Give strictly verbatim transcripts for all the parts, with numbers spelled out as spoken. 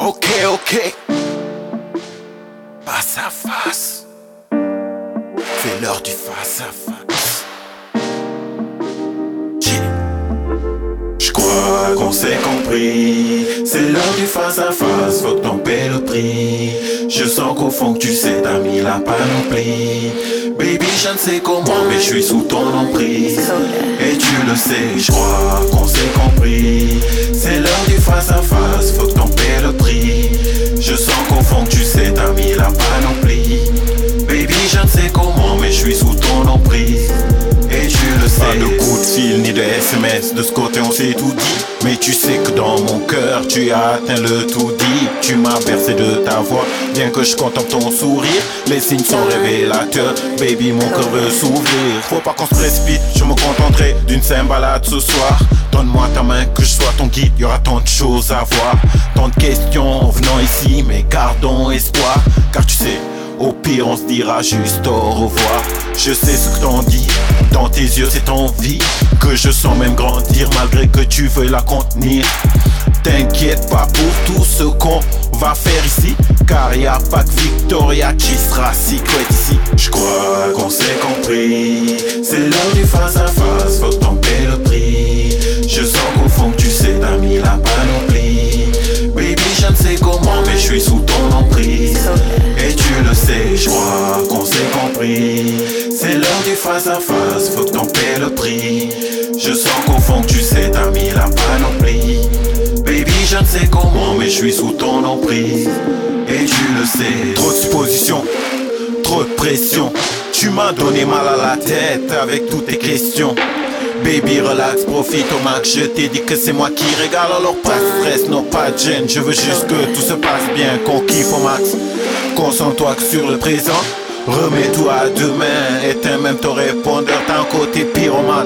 Ok, ok. Face à face. C'est l'heure du face à face. J'crois qu'on s'est compris. C'est l'heure du face à face. Faut que t'en paies le prix. Je sens qu'au fond que tu sais t'as mis la panoplie. Baby, je ne sais comment, mais je suis sous ton emprise. Et tu le sais, je crois qu'on s'est compris. C'est l'heure du face à face, faut que t'en paies le prix. Je sens qu'au fond que tu sais, t'as mis la panoplie. Baby, je ne sais comment, mais je suis sous ton emprise. Et tu le sais. Pas de coup de fil ni de S M S, de ce côté on s'est tout dit. Mais tu sais que dans mon cœur tu as atteint le tout dit. Tu m'as bercé de ta voix, bien que je contemple ton sourire. Les signes sont révélateurs, baby mon cœur veut s'ouvrir. Faut pas qu'on se précipite, je me contenterai d'une simple balade ce soir. Donne-moi ta main que je sois ton guide, y'aura tant de choses à voir. Tant de questions en venant ici, mais gardons espoir. Car tu sais, au pire on se dira juste au revoir. Je sais ce que t'en dis, dans tes yeux c'est envie que je sens même grandir malgré que tu veuilles la contenir. T'inquiète pas pour tout ce qu'on va faire ici, car y a pas que Victoria qui sera secret ici. J'crois qu'on s'est compris, c'est l'heure du face à face, faut que t'en paies le prix. Je sens qu'au fond que tu sais t'as mis la panoplie. Baby je ne sais comment mais je suis sous ton emprise. Et tu le sais, je crois qu'on s'est compris. C'est l'heure du face à face, faut que t'en paies le prix. Je sens qu'au fond que tu sais t'as mis la panoplie. Baby je ne sais comment mais je suis sous ton emprise. Et tu le sais. Trop de suppositions, trop de pression. Tu m'as donné mal à la tête avec toutes tes questions. Baby relax, profite au max. Je t'ai dit que c'est moi qui régale. Alors pas de stress, non pas de gêne. Je veux juste que tout se passe bien, qu'on kiffe au max. Concentre-toi que sur le présent. Remets-toi à demain. Éteins même ton répondeur, t'as un côté pyromane.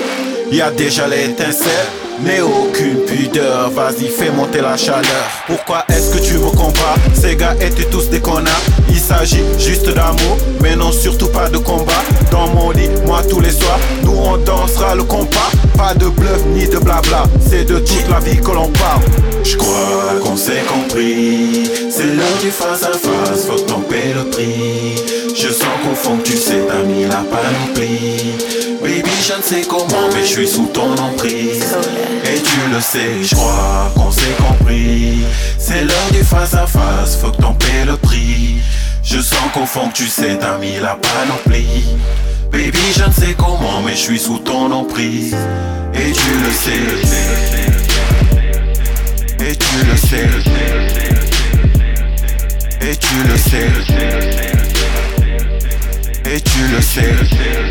Y'a déjà l'étincelle, mais aucune pudeur. Vas-y fais monter la chaleur. Pourquoi est-ce que tu me compares? Ces gars étaient tous des connards. Il s'agit juste d'amour, mais non surtout pas de combat. Dans mon lit, moi tous les soirs, nous on dansera le compas. Pas de bluff ni de blabla, c'est de toute la vie que l'on parle. J'crois qu'on s'est compris. C'est l'heure du face à face, faut que t'en paies le prix. Je sens qu'au fond que tu sais t'as mis la panoplie. Baby je ne sais comment mais je suis sous ton emprise. Et tu le sais, je crois qu'on s'est compris. C'est l'heure du face à face, faut que t'en paies le prix. Je sens qu'au fond que tu sais t'as mis la panoplie. Baby je ne sais comment mais je suis sous ton emprise. Et tu le sais. Et tu le sais. Et tu le sais. Et tu le sais.